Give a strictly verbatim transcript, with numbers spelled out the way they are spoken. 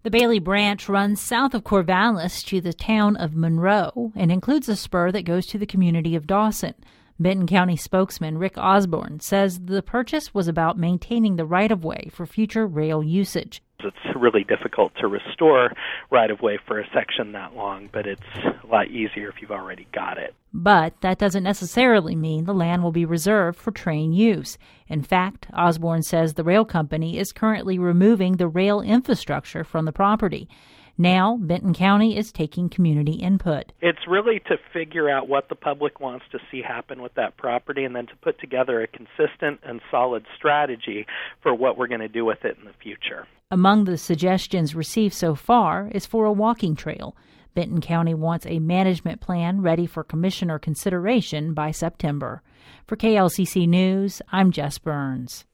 The Bailey Branch runs south of Corvallis to the town of Monroe and includes a spur that goes to the community of Dawson. Benton County spokesman Rick Osborne says the purchase was about maintaining the right-of-way for future rail usage. It's really difficult to restore right-of-way for a section that long, but it's a lot easier if you've already got it. But that doesn't necessarily mean the land will be reserved for train use. In fact, Osborne says the rail company is currently removing the rail infrastructure from the property. Now, Benton County is taking community input. It's really to figure out what the public wants to see happen with that property and then to put together a consistent and solid strategy for what we're going to do with it in the future. Among the suggestions received so far is for a walking trail. Benton County wants a management plan ready for commissioner consideration by September. For K L C C News, I'm Jess Burns.